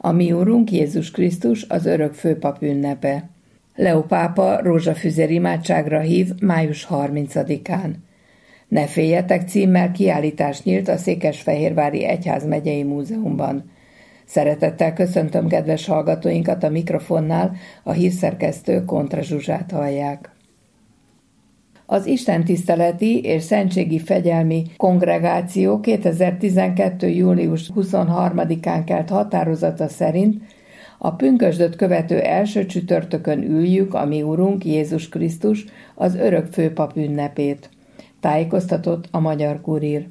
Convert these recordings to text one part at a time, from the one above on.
A mi Úrunk Jézus Krisztus az örök főpap ünnepe. Leó pápa rózsafüzér imádságra hív május 30-án. Ne féljetek címmel kiállítás nyílt a Székesfehérvári Egyházmegyei Múzeumban. Szeretettel köszöntöm kedves hallgatóinkat a mikrofonnál, a hírszerkesztő Kontra Zsuzsát hallják. Az istentiszteleti és szentségi fegyelmi kongregáció 2012. július 23-án kelt határozata szerint a pünkösdöt követő első csütörtökön üljük a mi Urunk Jézus Krisztus az örök főpap ünnepét, tájékoztatott a Magyar Kurír.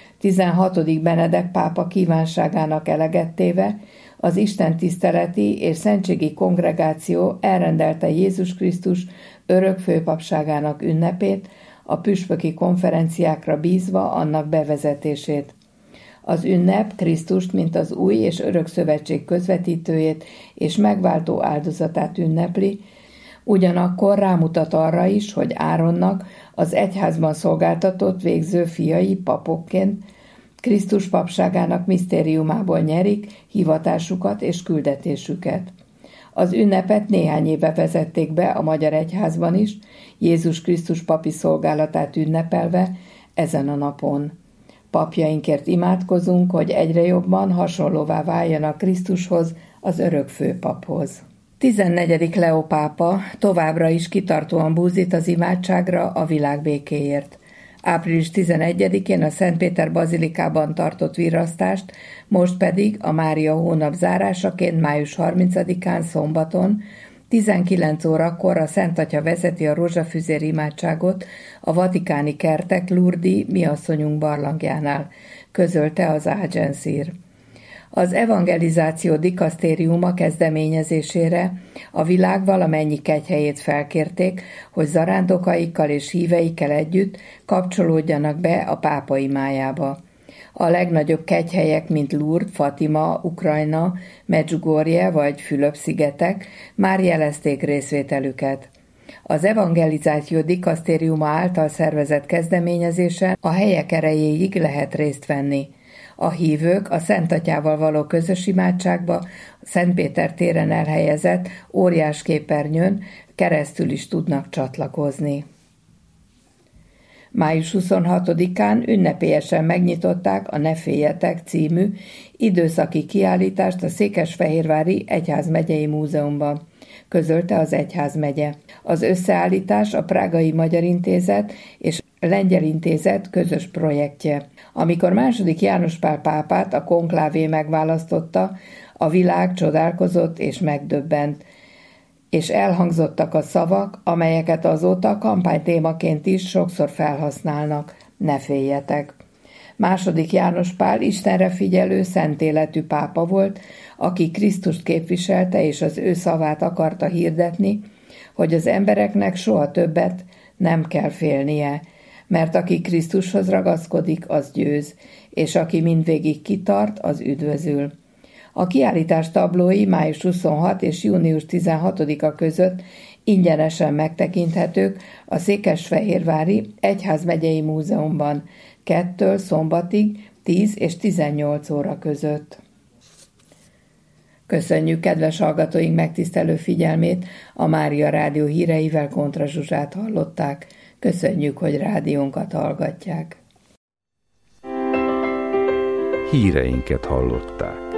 16. Benedek pápa kívánságának eleget téve az istentiszteleti és szentségi kongregáció elrendelte Jézus Krisztus örök főpapságának ünnepét, a püspöki konferenciákra bízva annak bevezetését. Az ünnep Krisztust, mint az új és örök szövetség közvetítőjét és megváltó áldozatát ünnepli, ugyanakkor rámutat arra is, hogy Áronnak az egyházban szolgáltatott végző fiai papokként Krisztus papságának misztériumából nyerik hivatásukat és küldetésüket. Az ünnepet néhány éve vezették be a magyar egyházban is, Jézus Krisztus papi szolgálatát ünnepelve ezen a napon. Papjainkért imádkozunk, hogy egyre jobban hasonlóvá váljanak Krisztushoz, az örök főpaphoz. 14. Leó pápa továbbra is kitartóan búzít az imádságra a világ békéért. Április 11-én a Szentpéter bazilikában tartott virrasztást, most pedig a Mária hónap zárásaként május 30-án szombaton 19 órakor a Szent Atya vezeti a rózsafüzér imádságot a vatikáni kertek Lourdes Mi Asszonyunk barlangjánál, közölte az Agencír. Az evangelizáció dikasztériuma kezdeményezésére a világ valamennyi kegyhelyét felkérték, hogy zarándokaikkal és híveikkel együtt kapcsolódjanak be a pápa imájába. A legnagyobb kegyhelyek, mint Lourdes, Fatima, Ukrajna, Medjugorje vagy Fülöp-szigetek már jelezték részvételüket. Az evangelizáció dikasztériuma által szervezett kezdeményezésen a helyek erejéig lehet részt venni. A hívők a Szent Atyával való közös imádságba Szent Péter téren elhelyezett óriás képernyőn keresztül is tudnak csatlakozni. Május 26-án ünnepélyesen megnyitották a Ne féljetek című időszaki kiállítást a Székesfehérvári Egyházmegyei Múzeumban, közölte az egyházmegye. Az összeállítás a Prágai Magyar Intézet és Lengyel Intézet közös projektje. Amikor II. János Pál pápát a konklávé megválasztotta, a világ csodálkozott és megdöbbent, és elhangzottak a szavak, amelyeket azóta kampánytémaként is sokszor felhasználnak. Ne féljetek! II. János Pál Istenre figyelő, szent életű pápa volt, aki Krisztust képviselte és az ő szavát akarta hirdetni, hogy az embereknek soha többet nem kell félnie, mert aki Krisztushoz ragaszkodik, az győz, és aki mindvégig kitart, az üdvözül. A kiállítás tablói május 26 és június 16-a között ingyenesen megtekinthetők a Székesfehérvári Egyházmegyei Múzeumban 2-től szombatig 10 és 18 óra között. Köszönjük kedves hallgatóink megtisztelő figyelmét, a Mária Rádió híreivel Kontra Zsuzsát hallották. Köszönjük, hogy rádiónkat hallgatják. Híreinket hallották.